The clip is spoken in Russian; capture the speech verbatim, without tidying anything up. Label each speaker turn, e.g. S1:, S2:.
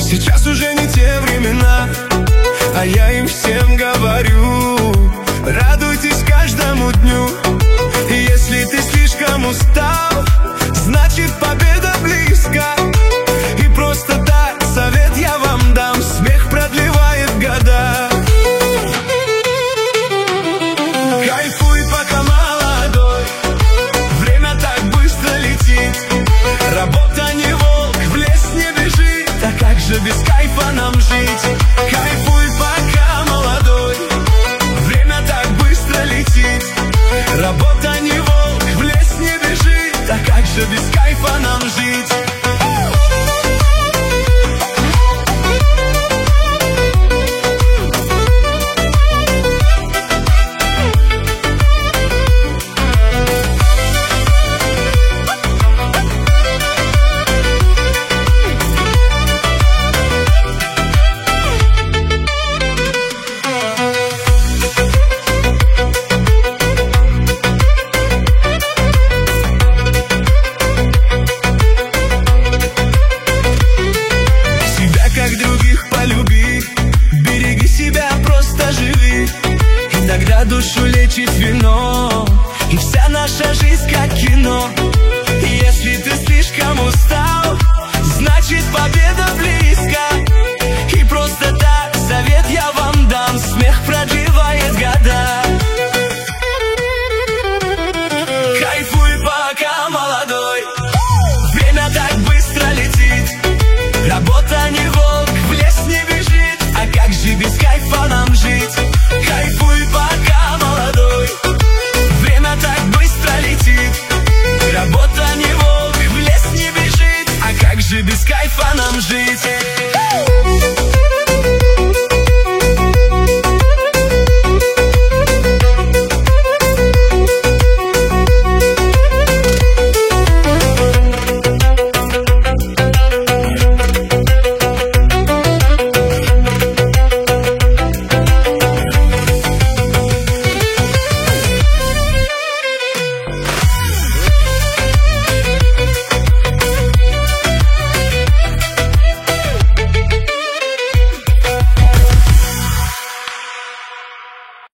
S1: Сейчас уже не те времена, а я им всем говорю: радуйтесь каждому дню. И если ты слишком устал, значит победа близко. И просто так совет я вам дам: смех продлевает года. Кайфуй, пока молодой, время так быстро летит. Работа не волк, в лес не бежит, а как же без кайфа нам жить? Кайфуй, пока молодой, время так быстро летит. Работа не волк, в лес не бежит, а как же без кайфа нам жить? Иногда душу лечит вино, и вся наша жизнь как кино. Если ты слишком устал, значит победа близка.